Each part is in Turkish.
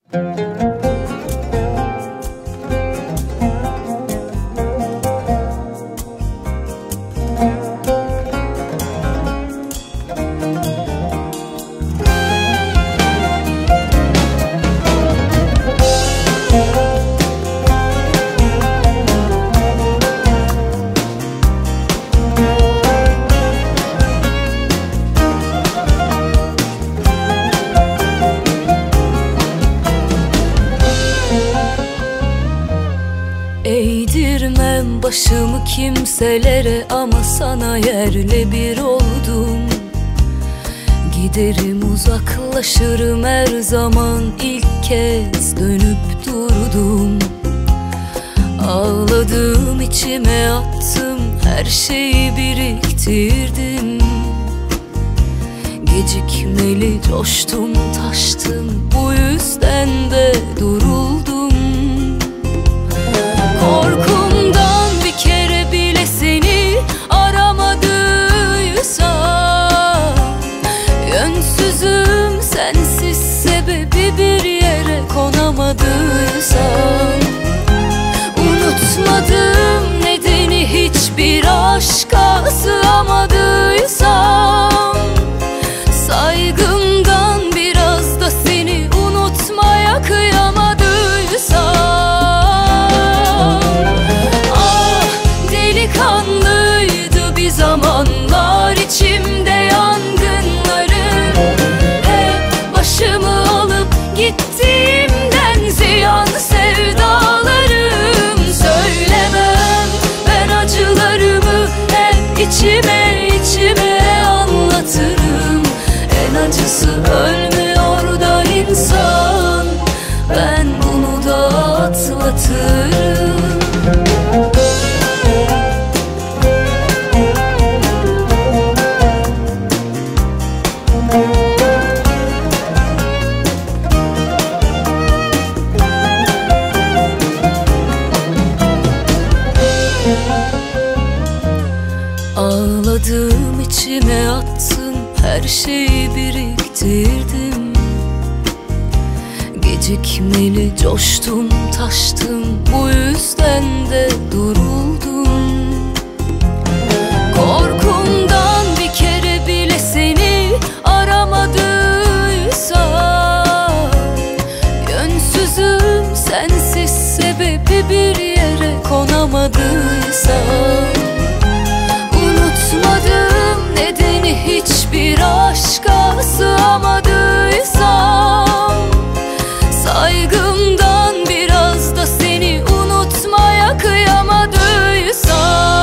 Eğdirmem başımı kimselere ama sana yerle bir oldum. Giderim uzaklaşırım her zaman, ilk kez dönüp durdum. Ağladım, içime attım, her şeyi biriktirdim. Gecikmeli coştum, taştım, bu yüzden de duruldum. Korkumdan bir kere bile seni aramadıysam, yönsüzüm sensiz sebebi bir yere konamadıysam, unutmadım nedeni hiçbir aşka sığamadıysam, saygımdan biraz da seni unutmaya kıyamadıysam, zamanlar içimde yangınların, hep başımı alıp gittiğimden ziyan sevdalarım. Söylemem ben acılarımı, hep içime içime anlatırım. En acısı ölmüyor da insan, ben bunu da atlatırım. Ağladım, içime attım, her şeyi biriktirdim. Gecikmeli coştum, taştım, bu yüzden de duruldum. Korkumdan bir kere bile seni aramadıysam, yönsüzüm sensiz sebebi bir yere konamadıysam, unutmadım nedeni hiçbir aşka sığamadıysam, saygımdan biraz da seni unutmaya kıyamadıysam,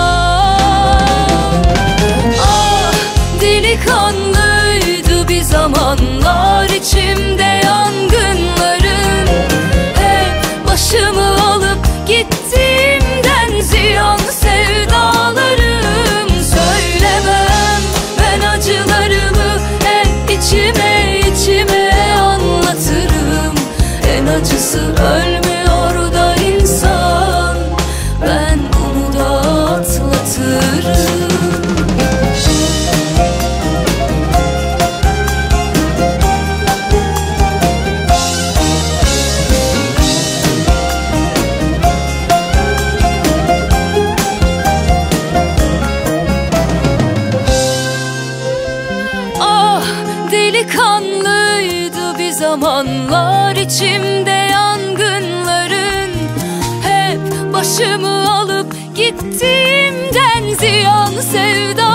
ah delikanlıydı bir zamanlar içimde yangınların, hep başımı alıp gittiğimden ziyan sevdalarım. Söylemem ben acılarımı, hep içime içime anlatırım. En acısı ölmüyor da insan, ben bunu da atlatırım. Delikanlıydı bir zamanlar içimde yangınların, hep başımı alıp gittiğimden ziyan sevda